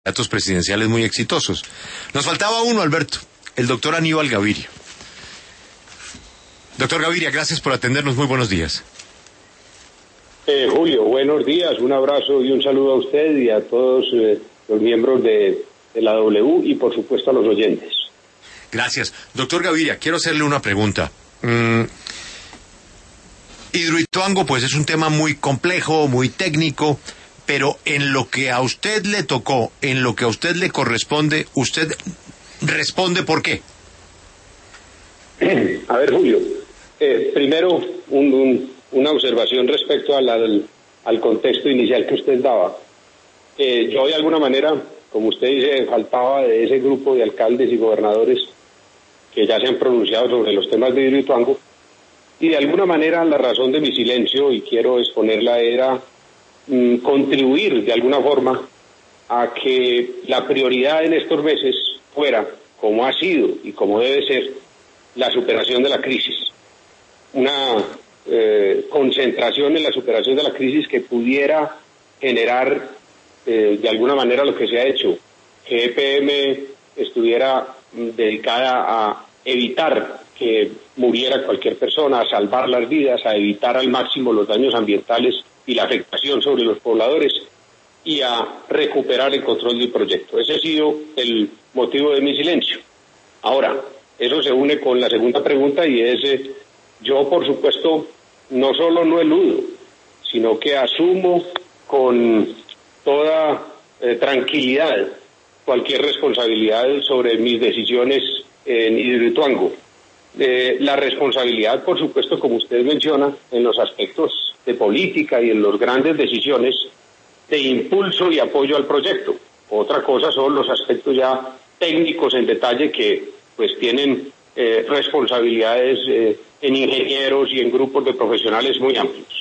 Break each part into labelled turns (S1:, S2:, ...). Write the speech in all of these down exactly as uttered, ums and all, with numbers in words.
S1: candidatos presidenciales muy exitosos. Nos faltaba uno, Alberto, el doctor Aníbal Gaviria. Doctor Gaviria, gracias por atendernos, muy buenos días.
S2: Eh, Julio, buenos días, un abrazo y un saludo a usted y a todos eh, los miembros de, de la W y por supuesto a los oyentes.
S1: Gracias. Doctor Gaviria, quiero hacerle una pregunta. Mm, Hidroituango, pues es un tema muy complejo, muy técnico, pero en lo que a usted le tocó, en lo que a usted le corresponde, usted responde ¿por qué?
S2: A ver, Julio, eh, primero un, un, una observación respecto a la, al, al contexto inicial que usted daba. Eh, yo de alguna manera, como usted dice, faltaba de ese grupo de alcaldes y gobernadores que ya se han pronunciado sobre los temas de Hidroituango, y de alguna manera la razón de mi silencio, y quiero exponerla, era mmm, contribuir de alguna forma a que la prioridad en estos meses fuera, como ha sido y como debe ser, la superación de la crisis. Una eh, concentración en la superación de la crisis que pudiera generar eh, de alguna manera lo que se ha hecho, que E P M estuviera mm, dedicada a evitar que muriera cualquier persona, a salvar las vidas, a evitar al máximo los daños ambientales y la afectación sobre los pobladores y a recuperar el control del proyecto. Ese ha sido el motivo de mi silencio. Ahora, eso se une con la segunda pregunta y es, eh, yo por supuesto no solo no eludo, sino que asumo con toda eh, tranquilidad cualquier responsabilidad sobre mis decisiones en Hidroituango. Eh, la responsabilidad, por supuesto, como usted menciona, en los aspectos de política y en las grandes decisiones de impulso y apoyo al proyecto. Otra cosa son los aspectos ya técnicos en detalle que pues tienen eh, responsabilidades eh, en ingenieros y en grupos de profesionales muy amplios.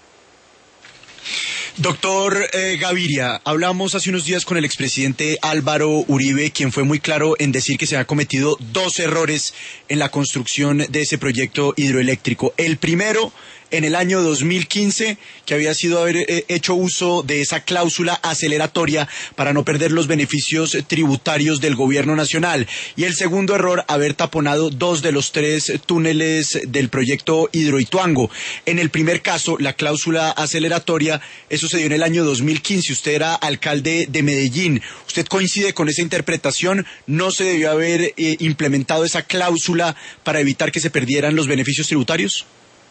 S3: Doctor eh, Gaviria, hablamos hace unos días con el expresidente Álvaro Uribe, quien fue muy claro en decir que se han cometido dos errores en la construcción de ese proyecto hidroeléctrico. El primero, en el año dos mil quince, que había sido haber eh, hecho uso de esa cláusula aceleratoria para no perder los beneficios tributarios del gobierno nacional. Y el segundo error, haber taponado dos de los tres túneles del proyecto Hidroituango. En el primer caso, la cláusula aceleratoria, eso se dio en el año dos mil quince. Usted era alcalde de Medellín. ¿Usted coincide con esa interpretación? ¿No se debió haber eh, implementado esa cláusula para evitar que se perdieran los beneficios tributarios?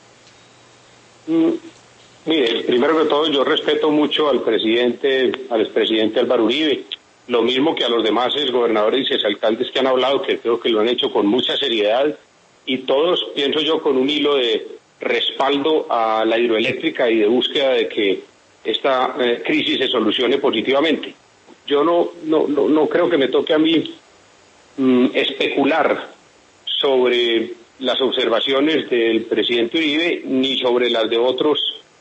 S2: Mm, mire, primero que todo yo respeto mucho al presidente, al expresidente Álvaro Uribe, lo mismo que a los demás gobernadores y exalcaldes que han hablado, que creo que lo han hecho con mucha seriedad y todos, pienso yo, con un hilo de respaldo a la hidroeléctrica y de búsqueda de que esta eh, crisis se solucione positivamente. Yo no, no, no, no creo que me toque a mí mm, especular sobre las observaciones del presidente Uribe ni sobre las de otros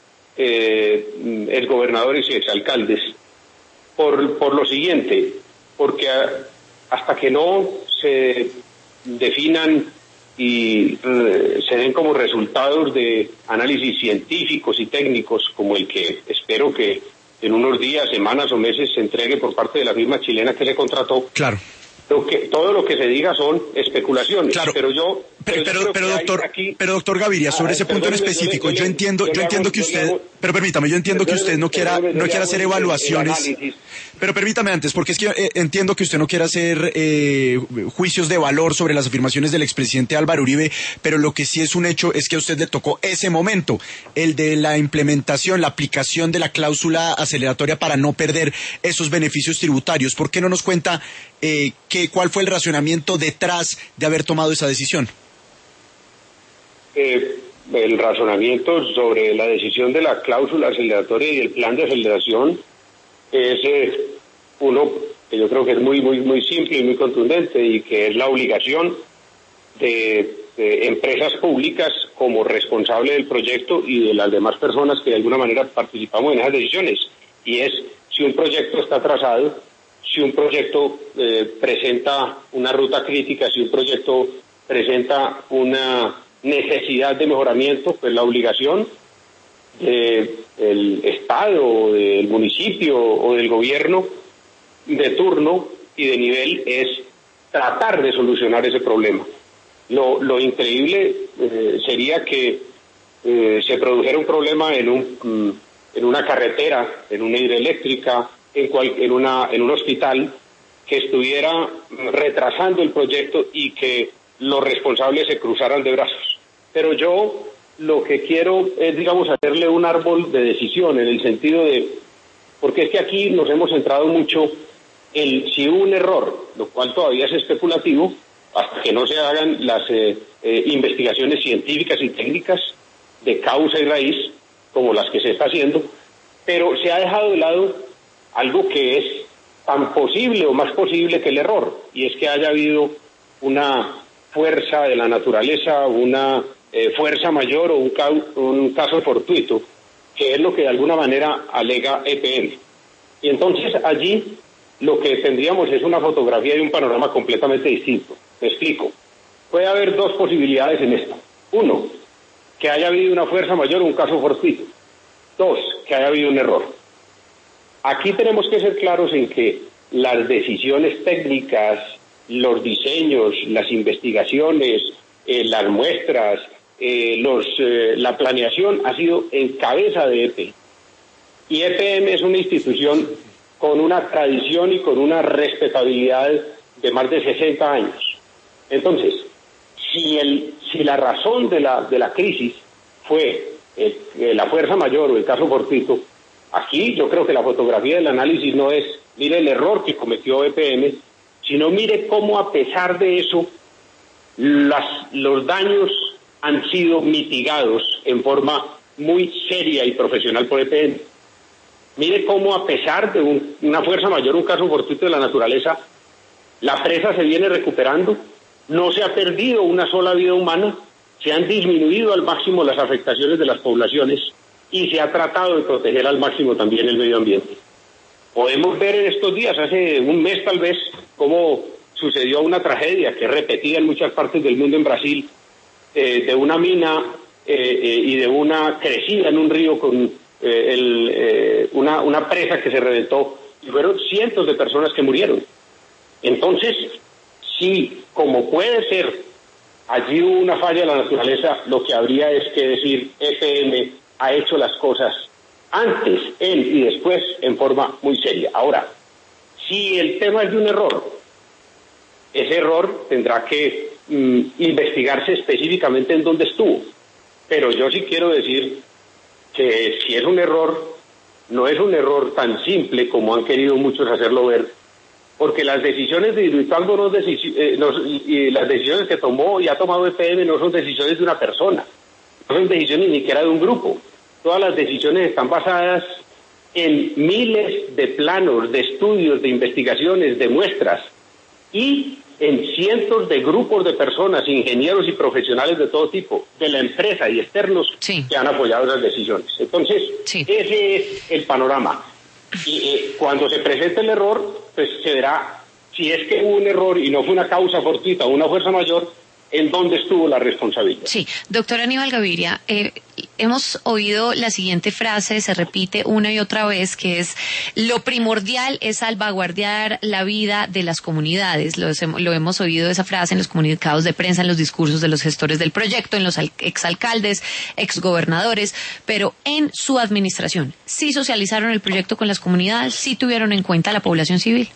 S2: eh, exgobernadores y exalcaldes por, por lo siguiente, porque a, hasta que no se definan y eh, se den como resultados de análisis científicos y técnicos como el que espero que en unos días, semanas o meses se entregue por parte de la firma chilena que se contrató.
S3: Claro.
S2: Lo que, todo lo que se diga son especulaciones,
S3: claro.
S2: pero yo...
S3: Pero, pero, pero, pero doctor, aquí... pero doctor Gaviria, sobre ah, ese punto en específico, yo, le, yo entiendo, yo, yo entiendo hago, que usted, hago, pero permítame, yo entiendo que usted no quiera, no quiera hacer evaluaciones, el, el pero permítame antes, porque es que eh, entiendo que usted no quiera hacer eh, juicios de valor sobre las afirmaciones del expresidente Álvaro Uribe, pero lo que sí es un hecho es que a usted le tocó ese momento, el de la implementación, la aplicación de la cláusula aceleratoria para no perder esos beneficios tributarios. ¿Por qué no nos cuenta eh, que, cuál fue el razonamiento detrás de haber tomado esa decisión?
S2: Eh, el razonamiento sobre la decisión de la cláusula aceleratoria y el plan de aceleración es eh, uno que yo creo que es muy muy muy simple y muy contundente, y que es la obligación de, de empresas públicas como responsable del proyecto y de las demás personas que de alguna manera participamos en esas decisiones, y es si un proyecto está atrasado, si un proyecto eh, presenta una ruta crítica, si un proyecto presenta una necesidad de mejoramiento, pues la obligación del Estado, o del municipio o del gobierno de turno y de nivel es tratar de solucionar ese problema. Lo, lo increíble eh, sería que eh, se produjera un problema en un en una carretera, en una hidroeléctrica, en, cual, en, una, en un hospital, que estuviera retrasando el proyecto y que los responsables se cruzaran de brazos. Pero yo lo que quiero es, digamos, hacerle un árbol de decisión en el sentido de, porque es que aquí nos hemos centrado mucho en si hubo un error, lo cual todavía es especulativo, hasta que no se hagan las eh, eh, investigaciones científicas y técnicas de causa y raíz, como las que se está haciendo, pero se ha dejado de lado algo que es tan posible o más posible que el error, y es que haya habido una fuerza de la naturaleza, una eh, fuerza mayor o un, ca un caso fortuito, que es lo que de alguna manera alega E P M. Y entonces allí lo que tendríamos es una fotografía y un panorama completamente distinto. Me explico. Puede haber dos posibilidades en esto. Uno, que haya habido una fuerza mayor o un caso fortuito. Dos, que haya habido un error. Aquí tenemos que ser claros en que las decisiones técnicas, los diseños, las investigaciones, eh, las muestras, eh, los, eh, la planeación ha sido en cabeza de E P M. Y E P M es una institución con una tradición y con una respetabilidad de más de sesenta años. Entonces, si, el, si la razón de la, de la crisis fue el, la fuerza mayor o el caso fortuito, aquí yo creo que la fotografía del análisis no es, mire el error que cometió E P M, sino mire cómo a pesar de eso las, los daños han sido mitigados en forma muy seria y profesional por E P M. Mire cómo a pesar de un, una fuerza mayor, un caso fortuito de la naturaleza, la presa se viene recuperando, no se ha perdido una sola vida humana, se han disminuido al máximo las afectaciones de las poblaciones y se ha tratado de proteger al máximo también el medio ambiente. Podemos ver en estos días, hace un mes tal vez, cómo sucedió una tragedia que es repetida en muchas partes del mundo en Brasil, eh, de una mina eh, eh, y de una crecida en un río con Eh, el, eh, una, una presa que se reventó y fueron cientos de personas que murieron. Entonces, si como puede ser allí hubo una falla de la naturaleza, lo que habría es que decir E P M ha hecho las cosas antes, en y después en forma muy seria. Ahora, si el tema es de un error, ese error tendrá que mm, investigarse específicamente en dónde estuvo. Pero yo sí quiero decir que si es un error, no es un error tan simple como han querido muchos hacerlo ver, porque las decisiones de Hidroituango no deci eh, no, y las decisiones que tomó y ha tomado E P M no son decisiones de una persona, no son decisiones ni siquiera de un grupo. Todas las decisiones están basadas en miles de planos, de estudios, de investigaciones, de muestras y en cientos de grupos de personas, ingenieros y profesionales de todo tipo, de la empresa y externos, sí, que han apoyado esas decisiones. Entonces, sí, ese es el panorama. Y eh, cuando se presente el error, pues se verá si es que hubo un error y no fue una causa fortuita o una fuerza mayor, en dónde estuvo la responsabilidad.
S4: Sí, doctor Aníbal Gaviria, eh, hemos oído la siguiente frase, se repite una y otra vez, que es: lo primordial es salvaguardar la vida de las comunidades. Lo, lo hemos oído esa frase en los comunicados de prensa, en los discursos de los gestores del proyecto, en los exalcaldes, exgobernadores, pero en su administración, ¿sí socializaron el proyecto con las comunidades? ¿Sí tuvieron en cuenta a la población civil?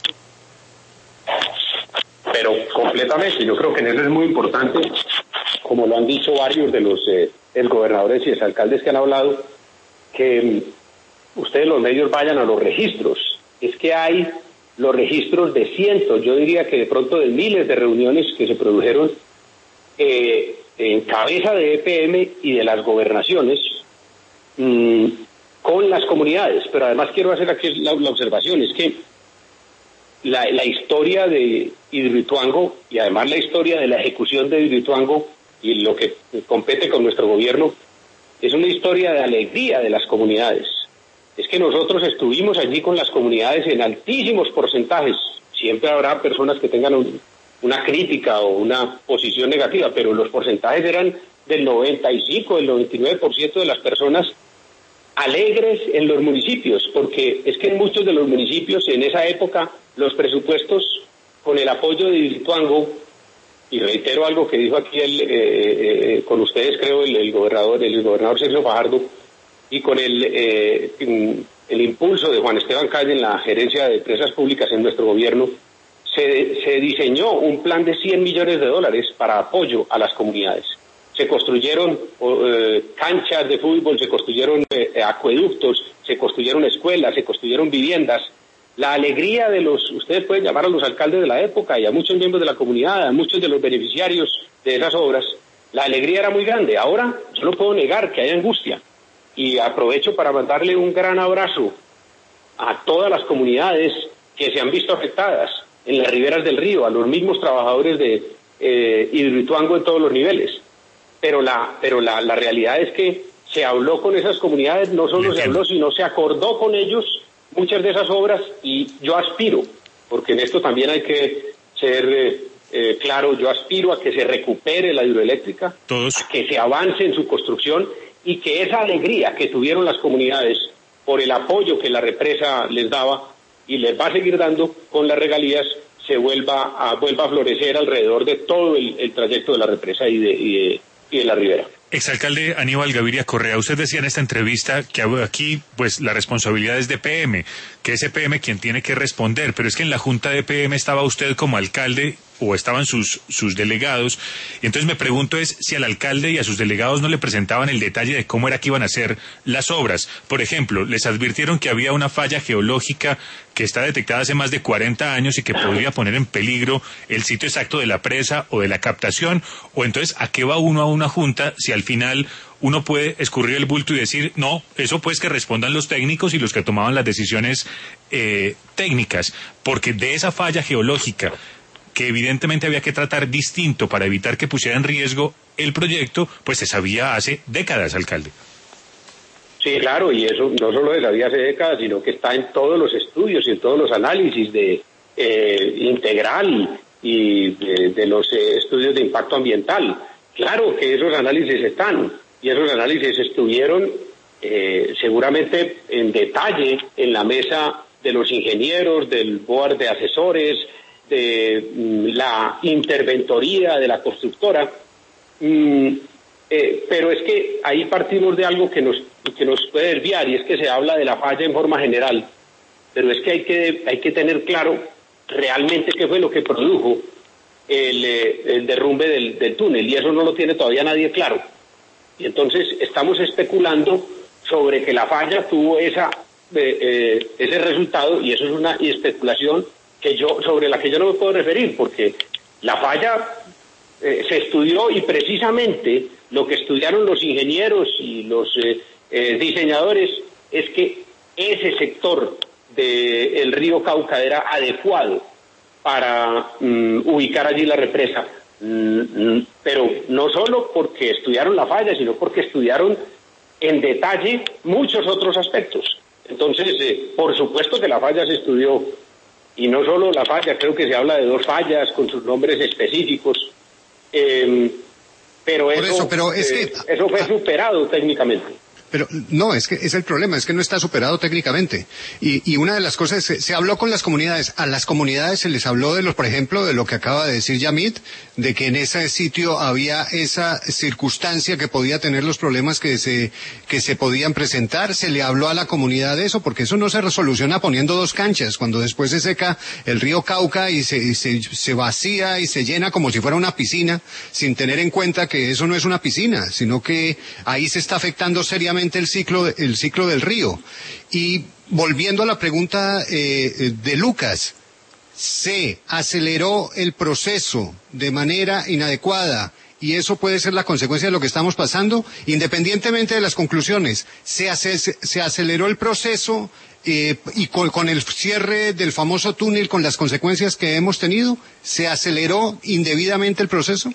S2: Pero completamente, yo creo que en eso es muy importante, como lo han dicho varios de los eh, gobernadores y exalcaldes que han hablado, que um, ustedes los medios vayan a los registros. Es que hay los registros de cientos, yo diría que de pronto de miles de reuniones que se produjeron eh, en cabeza de E P M y de las gobernaciones mmm, con las comunidades. Pero además quiero hacer aquí la, la observación, es que La, la historia de Hidroituango y además la historia de la ejecución de Hidroituango y lo que compete con nuestro gobierno es una historia de alegría de las comunidades. Es que nosotros estuvimos allí con las comunidades en altísimos porcentajes. Siempre habrá personas que tengan un, una crítica o una posición negativa, pero los porcentajes eran del noventa y cinco, del noventa y nueve por ciento de las personas alegres en los municipios, porque es que en muchos de los municipios en esa época los presupuestos con el apoyo de Hidroituango, y reitero algo que dijo aquí el, eh, eh, con ustedes creo el, el gobernador el gobernador Sergio Fajardo, y con el eh, el impulso de Juan Esteban Calle en la gerencia de empresas públicas en nuestro gobierno, se, se diseñó un plan de cien millones de dólares para apoyo a las comunidades. Se construyeron eh, canchas de fútbol, se construyeron eh, acueductos, se construyeron escuelas, se construyeron viviendas. La alegría de los, ustedes pueden llamar a los alcaldes de la época y a muchos miembros de la comunidad, a muchos de los beneficiarios de esas obras, la alegría era muy grande. Ahora yo no puedo negar que hay angustia, y aprovecho para mandarle un gran abrazo a todas las comunidades que se han visto afectadas en las riberas del río, a los mismos trabajadores de eh, Hidroituango en todos los niveles. Pero la, pero la, la realidad es que se habló con esas comunidades, no solo se habló, sino se acordó con ellos muchas de esas obras, y yo aspiro, porque en esto también hay que ser eh, eh, claro, yo aspiro a que se recupere la hidroeléctrica,
S5: Todos.
S2: a que se avance en su construcción, y que esa alegría que tuvieron las comunidades por el apoyo que la represa les daba y les va a seguir dando con las regalías, se vuelva a, vuelva a florecer alrededor de todo el, el trayecto de la represa y de, y de, y de la ribera.
S5: Exalcalde Aníbal Gaviria Correa, usted decía en esta entrevista que aquí pues la responsabilidad es de P M, que es P M quien tiene que responder, pero es que en la junta de P M estaba usted como alcalde o estaban sus sus delegados, y entonces me pregunto es si al alcalde y a sus delegados no le presentaban el detalle de cómo era que iban a hacer las obras. Por ejemplo, les advirtieron que había una falla geológica que está detectada hace más de cuarenta años y que podría poner en peligro el sitio exacto de la presa o de la captación, o entonces ¿a qué va uno a una junta si al final uno puede escurrir el bulto y decir, no, eso pues que respondan los técnicos y los que tomaban las decisiones eh, técnicas? Porque de esa falla geológica, que evidentemente había que tratar distinto para evitar que pusiera en riesgo el proyecto, pues se sabía hace décadas, alcalde.
S2: Sí, claro, y eso no solo se sabía hace décadas, sino que está en todos los estudios y en todos los análisis de eh, integral y de, de los eh, estudios de impacto ambiental. Claro que esos análisis están, y esos análisis estuvieron eh, seguramente en detalle en la mesa de los ingenieros, del board de asesores, de mm, la interventoría de la constructora, mm, eh, pero es que ahí partimos de algo que nos, que nos puede desviar, y es que se habla de la falla en forma general, pero es que hay que, hay que tener claro realmente qué fue lo que produjo el, el derrumbe del, del túnel, y eso no lo tiene todavía nadie claro. Y entonces estamos especulando sobre que la falla tuvo esa eh, eh, ese resultado, y eso es una especulación que yo sobre la que yo no me puedo referir, porque la falla eh, se estudió, y precisamente lo que estudiaron los ingenieros y los eh, eh, diseñadores es que ese sector del río Cauca era adecuado para mm, ubicar allí la represa, mm, pero no solo porque estudiaron la falla, sino porque estudiaron en detalle muchos otros aspectos. Entonces, eh, por supuesto que la falla se estudió, y no solo la falla, creo que se habla de dos fallas con sus nombres específicos, eh, pero, eso,
S6: eso, pero es
S2: eh,
S6: que...
S2: eso fue superado técnicamente.
S6: Pero no, es que es el problema, es que no está superado técnicamente. Y, y una de las cosas, se, se habló con las comunidades, a las comunidades se les habló de los, por ejemplo, de lo que acaba de decir Yamit, de que en ese sitio había esa circunstancia que podía tener los problemas que se, que se podían presentar. Se le habló a la comunidad de eso, porque eso no se resoluciona poniendo dos canchas, cuando después se seca el río Cauca y se, y se, se vacía y se llena como si fuera una piscina, sin tener en cuenta que eso no es una piscina, sino que ahí se está afectando seriamente el ciclo, el ciclo del río. Y volviendo a la pregunta eh, de Lucas, se aceleró el proceso de manera inadecuada, y eso puede ser la consecuencia de lo que estamos pasando, independientemente de las conclusiones. Se, hace, se aceleró el proceso eh, y con, con el cierre del famoso túnel, con las consecuencias que hemos tenido, ¿se aceleró indebidamente el proceso?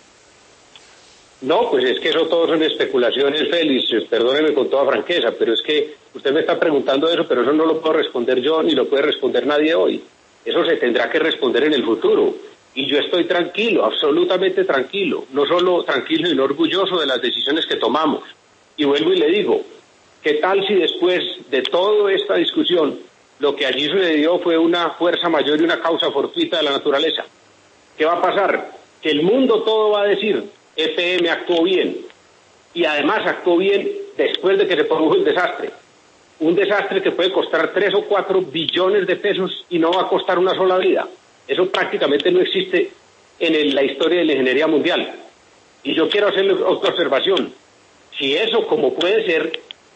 S2: No, pues es que eso todo son especulaciones, Félix, perdóneme con toda franqueza, pero es que usted me está preguntando eso, pero eso no lo puedo responder yo, ni lo puede responder nadie hoy. Eso se tendrá que responder en el futuro. Y yo estoy tranquilo, absolutamente tranquilo, no solo tranquilo, sino orgulloso de las decisiones que tomamos. Y vuelvo y le digo, ¿qué tal si después de toda esta discusión lo que allí sucedió fue una fuerza mayor y una causa fortuita de la naturaleza. ¿Qué va a pasar? Que el mundo todo va a decir, E P M actuó bien, y además actuó bien después de que se produjo el desastre. Un desastre que puede costar tres o cuatro billones de pesos y no va a costar una sola vida. Eso prácticamente no existe en el, la historia de la ingeniería mundial. Y yo quiero hacerle otra observación. Si eso, como puede ser,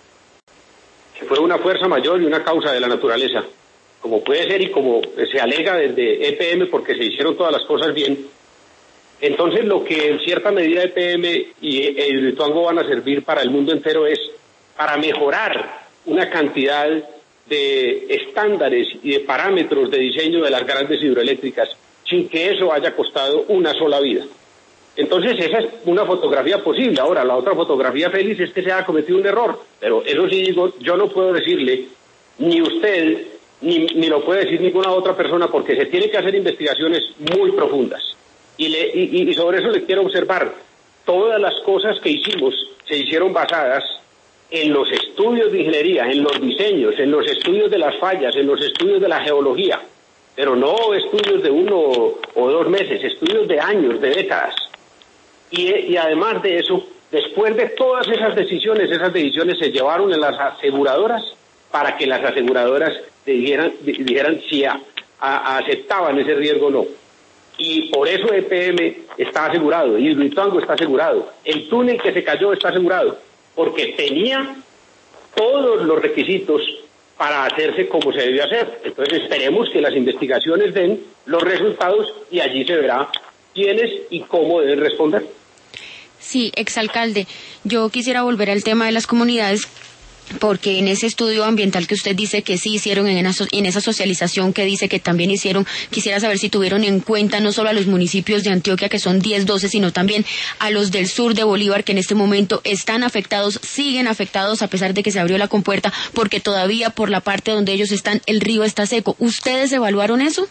S2: que fue una fuerza mayor y una causa de la naturaleza, como puede ser y como se alega desde E P M porque se hicieron todas las cosas bien, entonces lo que en cierta medida E P M y Hidroituango van a servir para el mundo entero es para mejorar una cantidad de estándares y de parámetros de diseño de las grandes hidroeléctricas sin que eso haya costado una sola vida. Entonces esa es una fotografía posible. Ahora, la otra fotografía feliz es que se haya cometido un error, pero eso sí digo, yo no puedo decirle, ni usted, ni, ni lo puede decir ninguna otra persona, porque se tienen que hacer investigaciones muy profundas. Y, le, y, y sobre eso le quiero observar, todas las cosas que hicimos se hicieron basadas en los estudios de ingeniería, en los diseños, en los estudios de las fallas, en los estudios de la geología, pero no estudios de uno o dos meses, estudios de años, de décadas. Y, y además de eso, después de todas esas decisiones, esas decisiones se llevaron en las aseguradoras para que las aseguradoras dijeran, dijeran si a, a, aceptaban ese riesgo o no. Y por eso E P M está asegurado, Hidroituango está asegurado, el túnel que se cayó está asegurado, porque tenía todos los requisitos para hacerse como se debió hacer. Entonces esperemos que las investigaciones den los resultados y allí se verá quiénes y cómo deben responder.
S7: Sí, exalcalde, yo quisiera volver al tema de las comunidades, porque en ese estudio ambiental que usted dice que sí hicieron, en esa, en esa socialización que dice que también hicieron, quisiera saber si tuvieron en cuenta no solo a los municipios de Antioquia, que son diez, doce, sino también a los del sur de Bolívar, que en este momento están afectados, siguen afectados a pesar de que se abrió la compuerta, porque todavía por la parte donde ellos están el río está seco. ¿Ustedes evaluaron eso?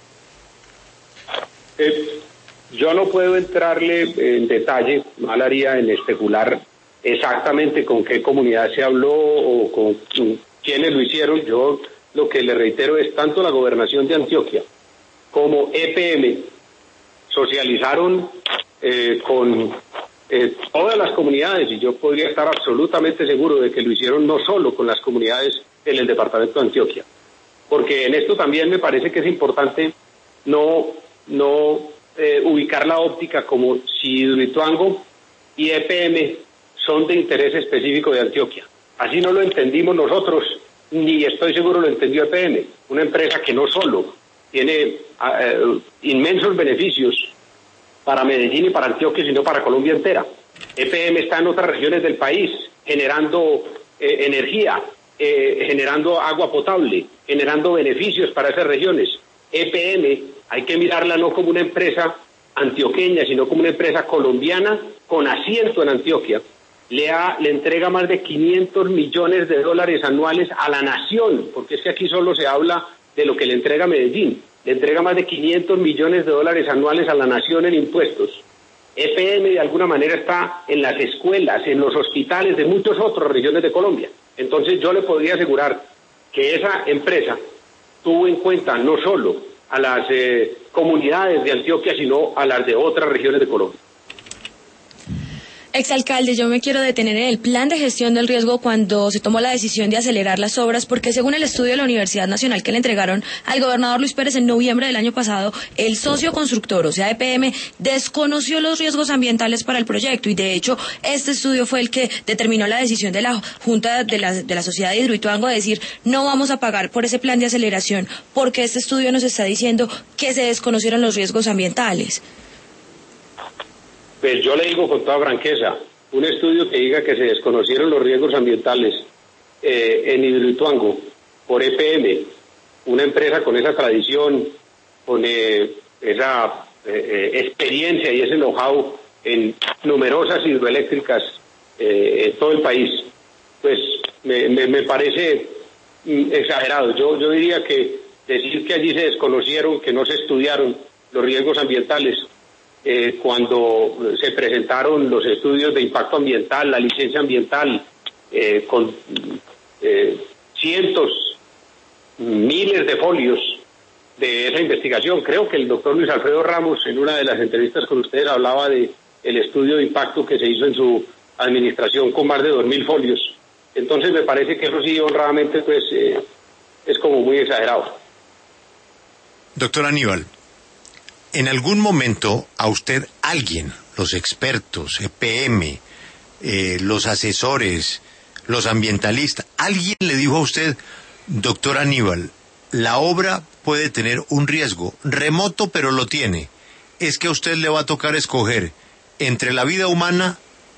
S2: Eh, yo no puedo entrarle en detalle, mal haría en especular exactamente con qué comunidad se habló o con quiénes lo hicieron. Yo lo que le reitero es tanto la gobernación de Antioquia como E P M socializaron eh, con eh, todas las comunidades, y yo podría estar absolutamente seguro de que lo hicieron no solo con las comunidades en el departamento de Antioquia, porque en esto también me parece que es importante no, no eh, ubicar la óptica como si Hidroituango y E P M son de interés específico de Antioquia. Así no lo entendimos nosotros, ni estoy seguro lo entendió E P M, una empresa que no solo tiene uh, inmensos beneficios para Medellín y para Antioquia, sino para Colombia entera. E P M está en otras regiones del país, generando eh, energía, eh, generando agua potable, generando beneficios para esas regiones. E P M hay que mirarla no como una empresa antioqueña, sino como una empresa colombiana con asiento en Antioquia. Le, ha, le entrega más de quinientos millones de dólares anuales a la nación, porque es que aquí solo se habla de lo que le entrega Medellín. Le entrega más de quinientos millones de dólares anuales a la nación en impuestos. E P M de alguna manera está en las escuelas, en los hospitales de muchas otras regiones de Colombia. Entonces yo le podría asegurar que esa empresa tuvo en cuenta no solo a las eh, comunidades de Antioquia, sino a las de otras regiones de Colombia.
S7: Exalcalde, yo me quiero detener en el plan de gestión del riesgo cuando se tomó la decisión de acelerar las obras, porque según el estudio de la Universidad Nacional que le entregaron al gobernador Luis Pérez en noviembre del año pasado, el socio constructor, o sea E P M, desconoció los riesgos ambientales para el proyecto, y de hecho este estudio fue el que determinó la decisión de la Junta de la, de la Sociedad de Hidroituango de decir no vamos a pagar por ese plan de aceleración, porque este estudio nos está diciendo que se desconocieron los riesgos ambientales.
S2: Pues yo le digo con toda franqueza, un estudio que diga que se desconocieron los riesgos ambientales eh, en Hidroituango por E P M, una empresa con esa tradición, con eh, esa eh, experiencia y ese know-how en numerosas hidroeléctricas eh, en todo el país, pues me, me, me parece mm, exagerado. Yo, yo diría que decir que allí se desconocieron, que no se estudiaron los riesgos ambientales, Eh, cuando se presentaron los estudios de impacto ambiental, la licencia ambiental, eh, con eh, cientos miles de folios de esa investigación. Creo que el doctor Luis Alfredo Ramos, en una de las entrevistas con ustedes, hablaba de el estudio de impacto que se hizo en su administración con más de dos mil folios. Entonces me parece que eso sí, honradamente, pues eh, es como muy exagerado.
S1: Doctor Aníbal, ¿en algún momento a usted alguien, los expertos, E P M, eh, los asesores, los ambientalistas, alguien le dijo a usted, doctor Aníbal, la obra puede tener un riesgo remoto, pero lo tiene? Es que a usted le va a tocar escoger entre la vida humana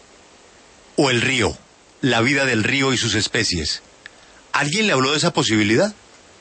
S1: o el río, la vida del río y sus especies. ¿Alguien le habló de esa posibilidad?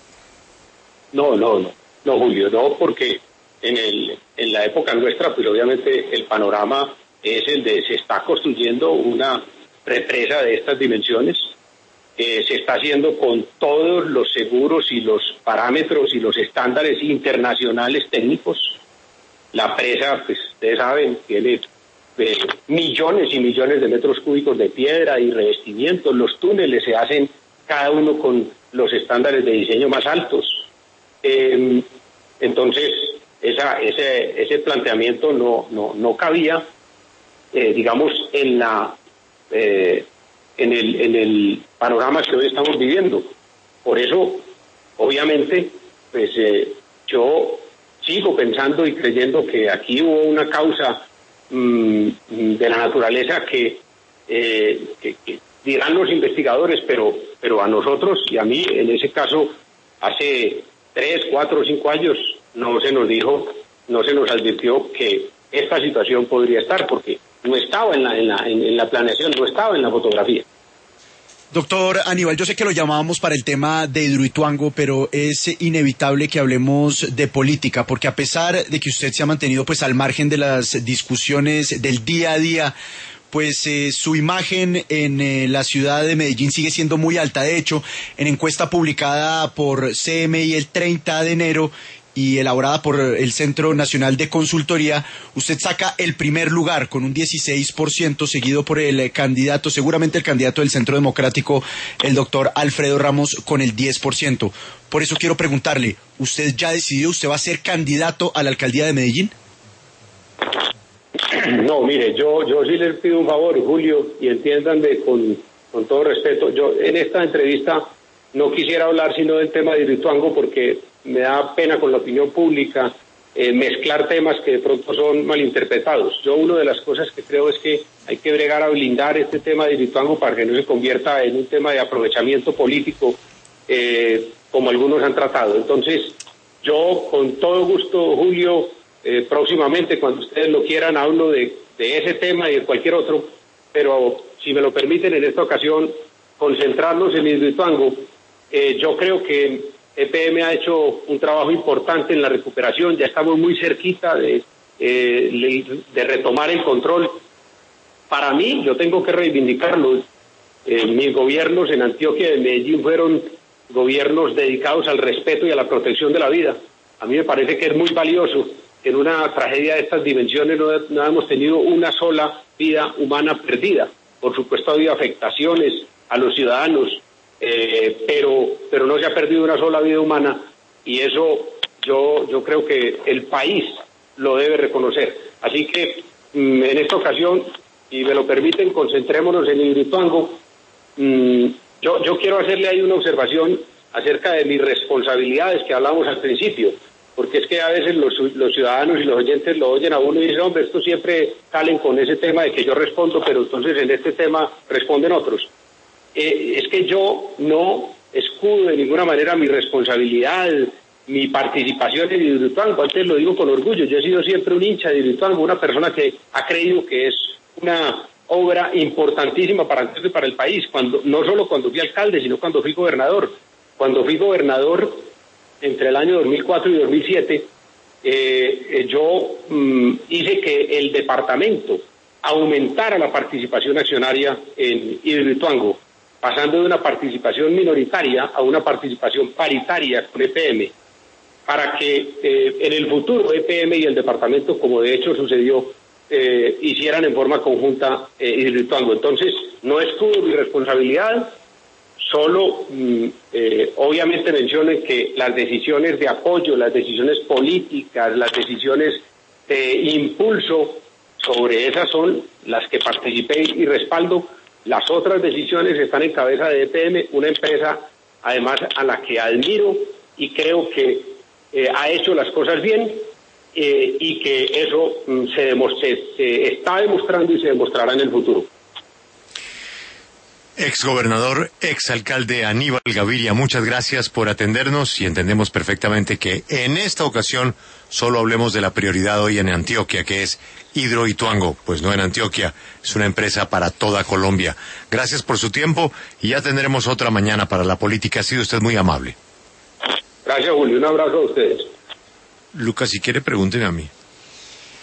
S2: No, no, no, no, Julio, no, porque en el en la época nuestra, pues obviamente el panorama es el de se está construyendo una represa de estas dimensiones, eh, se está haciendo con todos los seguros y los parámetros y los estándares internacionales técnicos. La presa, pues ustedes saben, tiene eh, millones y millones de metros cúbicos de piedra y revestimientos. Los túneles se hacen cada uno con los estándares de diseño más altos. Eh, entonces, esa, ese, ese planteamiento no, no, no cabía, eh, digamos, en la eh, en el en el panorama que hoy estamos viviendo. Por eso, obviamente, pues eh, yo sigo pensando y creyendo que aquí hubo una causa mmm, de la naturaleza que, eh, que, que dirán los investigadores, pero pero a nosotros y a mí, en ese caso, hace tres, cuatro o cinco años no se nos dijo, no se nos advirtió que esta situación podría estar, porque no estaba en la, en la, en la planeación, no estaba en la fotografía.
S3: Doctor Aníbal, yo sé que lo llamábamos para el tema de Hidroituango, pero es inevitable que hablemos de política, porque a pesar de que usted se ha mantenido pues al margen de las discusiones del día a día, pues eh, su imagen en eh, la ciudad de Medellín sigue siendo muy alta. De hecho, en encuesta publicada por C M I el treinta de enero y elaborada por el Centro Nacional de Consultoría, usted saca el primer lugar con un dieciséis por ciento, seguido por el candidato, seguramente el candidato del Centro Democrático, el doctor Alfredo Ramos, con el diez por ciento. Por eso quiero preguntarle, ¿usted ya decidió, usted va a ser candidato a la alcaldía de Medellín?
S2: No, mire, yo yo sí les pido un favor, Julio, y entiéndanme con, con todo respeto. Yo en esta entrevista no quisiera hablar sino del tema de Hidroituango, porque me da pena con la opinión pública eh, mezclar temas que de pronto son malinterpretados. Yo una de las cosas que creo es que hay que bregar a blindar este tema de Hidroituango para que no se convierta en un tema de aprovechamiento político, eh, como algunos han tratado. Entonces, yo con todo gusto, Julio, eh, próximamente, cuando ustedes lo quieran, hablo de, de ese tema y de cualquier otro, pero si me lo permiten en esta ocasión, concentrarnos en Hidroituango. Eh, yo creo que E P M ha hecho un trabajo importante en la recuperación, ya estamos muy cerquita de, eh, de retomar el control. Para mí, yo tengo que reivindicarlo, eh, mis gobiernos en Antioquia y en Medellín fueron gobiernos dedicados al respeto y a la protección de la vida. A mí me parece que es muy valioso que en una tragedia de estas dimensiones no, no hemos tenido una sola vida humana perdida. Por supuesto ha habido afectaciones a los ciudadanos, Eh, pero pero no se ha perdido una sola vida humana, y eso yo yo creo que el país lo debe reconocer. Así que mm, en esta ocasión, si me lo permiten, concentrémonos en Hidroituango. Mm, yo yo quiero hacerle ahí una observación acerca de mis responsabilidades que hablamos al principio, porque es que a veces los, los ciudadanos y los oyentes lo oyen a uno y dicen, hombre, esto siempre salen con ese tema de que yo respondo, pero entonces en este tema responden otros. Eh, es que yo no escudo de ninguna manera mi responsabilidad, mi participación en Hidroituango. Antes lo digo con orgullo, yo he sido siempre un hincha de Hidroituango, una persona que ha creído que es una obra importantísima para Antioquia y para el país, cuando no solo cuando fui alcalde, sino cuando fui gobernador. Cuando fui gobernador entre el año dos mil cuatro y dos mil siete, eh, yo mm, hice que el departamento aumentara la participación accionaria en Hidroituango, pasando de una participación minoritaria a una participación paritaria con E P M, para que eh, en el futuro E P M y el departamento, como de hecho sucedió, eh, hicieran en forma conjunta eh, Hidroituango. Entonces, no escudo mi responsabilidad, Solo, mm, eh, obviamente mencionen que las decisiones de apoyo, las decisiones políticas, las decisiones de impulso, sobre esas son las que participé y respaldo. Las otras decisiones están en cabeza de E P M, una empresa además a la que admiro y creo que eh, ha hecho las cosas bien, eh, y que eso mm, se, demostre, se está demostrando y se demostrará en el futuro.
S1: Exgobernador, exalcalde Aníbal Gaviria, muchas gracias por atendernos y entendemos perfectamente que en esta ocasión solo hablemos de la prioridad hoy en Antioquia, que es Hidroituango, pues no en Antioquia, es una empresa para toda Colombia. Gracias por su tiempo y ya tendremos otra mañana para la política. Ha sido usted muy amable.
S2: Gracias, Julio. Un abrazo a ustedes.
S1: Lucas, si quiere, pregúnteme a mí.